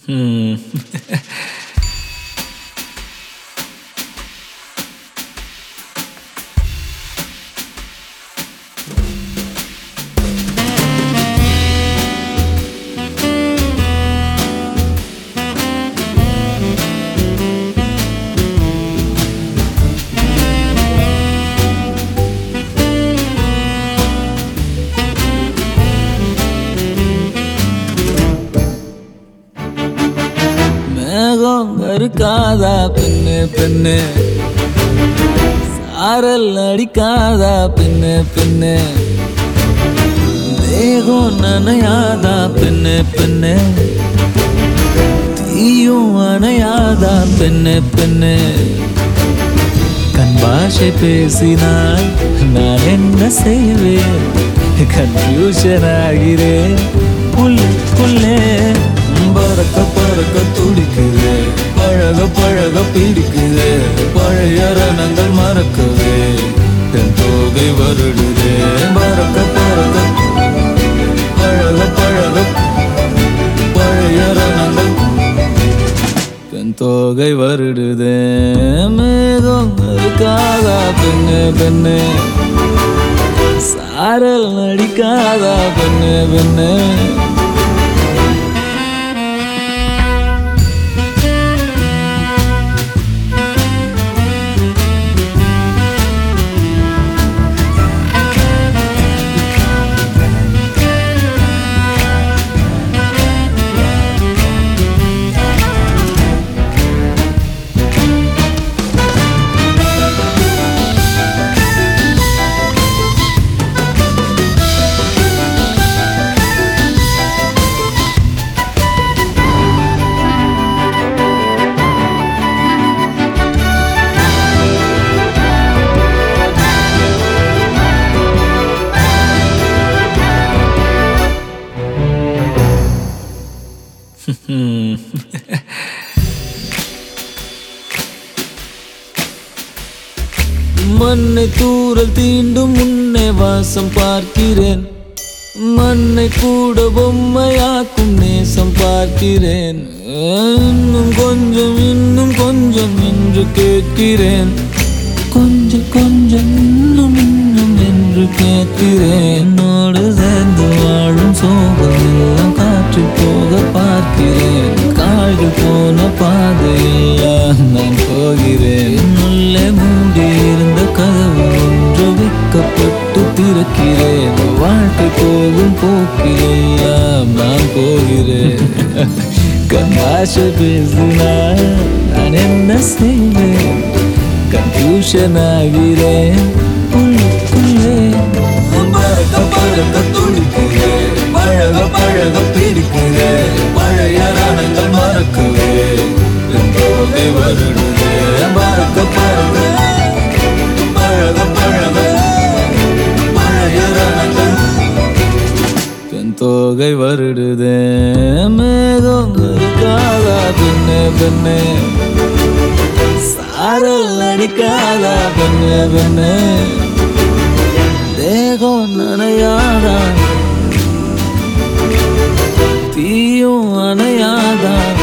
மேகம் கருக்காதா பெண்ணு பெண்ணு, சாரல் அடிக்காதா பெண்ணு பெண்ணு, தேகம் நனையாதா பெண்ணு பெண்ணு, தீயும் அணையாதா பெண்ணு பெண்ணு. கண் பாஷை பேசினால் நான் என்ன செய்வேன், கன்ஃபியூஷன் ஆகிறேன் உள்ளே. பறக்க பறக்க துடிக்குது, பழக பழக பிடிக்குது, பழைய ரணங்கள் மறக்கவே தன் தோகை வருடுது. பறக்க பறக்க பழக பழக பழைய ரணங்கள் தன் தோகை வருடுது. மேகம் இருக்காதா பெண்ணு பெண்ணு, சாரல் அடிக்காதா பெண்ணு பெண்ணு. மண்ணை தூரல் தீண்டும் முன்னே வாசம் பார்க்கிறேன், மண்ணை கூட பொம்மையாக்கும் நேசம் பார்க்கிறேன். இன்னும் கொஞ்சம் என்று கேட்கிறேன், கொஞ்சம் கொஞ்சம் இன்னும் என்று கேட்கிறேன். என்னோடு சேர்ந்து வாழும் சோகம் எல்லாம் காற்று போக பார்க்கிறேன், கால்கள் போன பாதையெல்லாம் நான் போகிறேன். உள்ளே மூடி இருந்த கதவு ஒன்று வைக்கப்பட்டு திறக்கிறேன், வாழ்க்கை போகும் போக்கிலெல்லாம் நான் போகிறேன். கண்ணாசை பேசினால் நான் என்ன செய்வேன், கன்ஃபியூஷன் ஆகிறேன் உள்ளே. பறக்க பறக்க துடிக்கிறேன், பழக பழக பிடிக்கிறேன், பழைய ரணங்கள் மறக்கவே என் தோகை வருடுதே. பறக்க பறக்க பழக பழக பழைய ரணங்கள் என் தோகை வருடுதே. மேகம் இருக்காதா பெண்ணு பெண்ணு, சாரல் அடிக்காதா பெண்ணு பெண்ணு, தேகம் நனையாதா தீயும் அணையாதா.